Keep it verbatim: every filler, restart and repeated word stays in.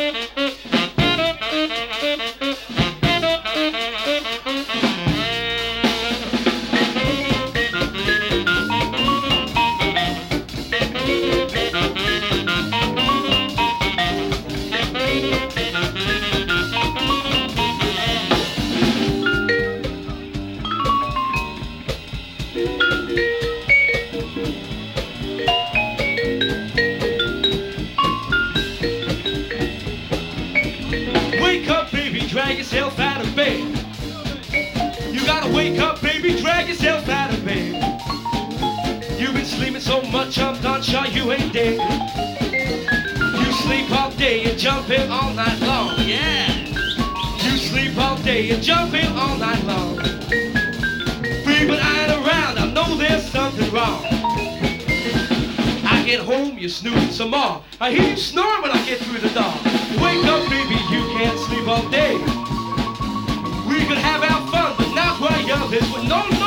Drag yourself out of bed. You gotta wake up, baby, drag yourself out of bed. You've been sleeping so much, I'm done sure you ain't dead. You sleep all day and jump in all night long, yeah. You sleep all day and jump in all night long. Free, but I ain't around, I know there's something wrong. I get home, you're snoozing some more. I hear you snore when I get through the door. Wake up, baby, you can't sleep all day. We could have our fun, but not while you're this with no